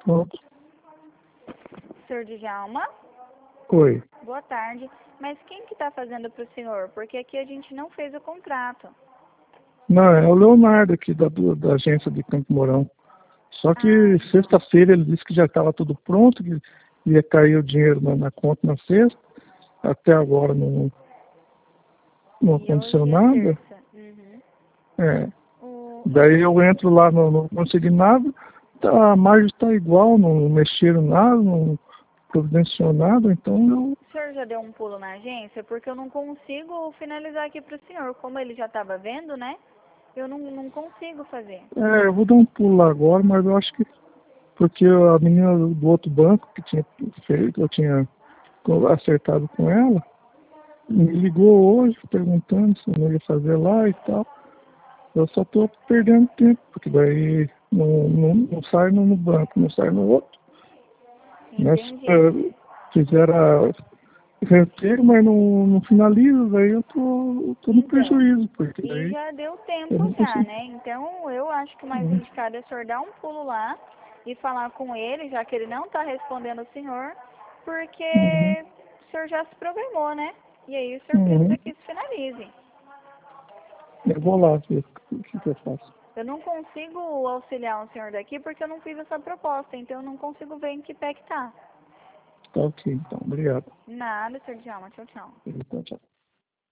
Pronto. Senhor Djalma? Oi. Boa tarde. Mas quem que está fazendo para o senhor? Porque aqui a gente não fez o contrato. Não, é o Leonardo aqui da agência de Campo Mourão. Só que sexta-feira ele disse que já estava tudo pronto, que ia cair o dinheiro na conta na sexta. Até agora não aconteceu nada. Uhum. É. Daí eu entro lá, não consegui nada. A margem está igual, não mexeram nada, não providenciou nada, então eu... O senhor já deu um pulo na agência? Porque eu não consigo finalizar aqui para o senhor. Como ele já estava vendo, né? Eu não consigo fazer. Eu vou dar um pulo lá agora, mas eu acho que... Porque a menina do outro banco que tinha feito, eu tinha acertado com ela, me ligou hoje perguntando se eu não ia fazer lá e tal. Eu só estou perdendo tempo, porque daí não sai no banco, não sai no outro. Mas fizeram reter, mas não finaliza, daí eu tô no prejuízo, porque E daí já deu eu tempo não já, consigo. né? Então eu acho que o mais indicado é o senhor dar um pulo lá e falar com ele, já que ele não está respondendo o senhor, porque o senhor já se programou, né? E aí o senhor precisa que isso finalize. Eu vou lá ver o que eu faço. Eu não consigo auxiliar o senhor daqui porque eu não fiz essa proposta, então eu não consigo ver em que pé que tá. Tá ok, então. Obrigado. Nada, senhor Djalma. Tchau, tchau. Então, tchau.